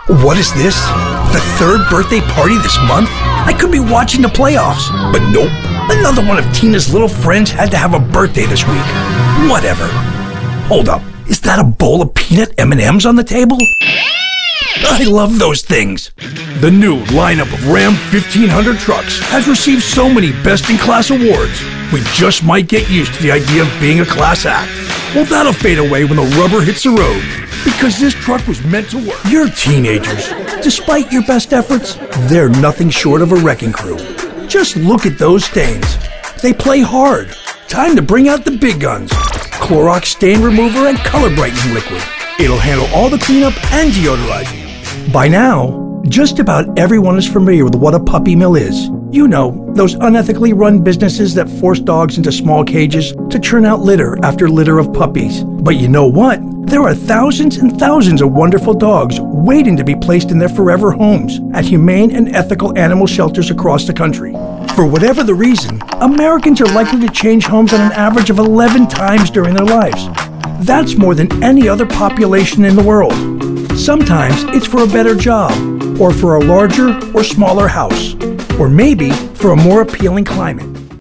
What is this? The third birthday party this month? I could be watching the playoffs, but nope. Another one of Tina's little friends had to have a birthday this week. Whatever. Hold up. Is that a bowl of peanut M&Ms on the table? I love those things. The new lineup of Ram 1500 trucks has received so many best-in-class awards, we just might get used to the idea of being a class act. Well, that'll fade away when the rubber hits the road, because this truck was meant to work. You're teenagers. Despite your best efforts, they're nothing short of a wrecking crew. Just look at those stains. They play hard. Time to bring out the big guns. Clorox stain remover and color brightening liquid. It'll handle all the cleanup and deodorizing. By now, just about everyone is familiar with what a puppy mill is. You know, those unethically run businesses that force dogs into small cages to churn out litter after litter of puppies. But you know what? There are thousands and thousands of wonderful dogs waiting to be placed in their forever homes at humane and ethical animal shelters across the country. For whatever the reason, Americans are likely to change homes on an average of 11 times during their lives. That's more than any other population in the world. Sometimes it's for a better job, or for a larger or smaller house, or maybe for a more appealing climate.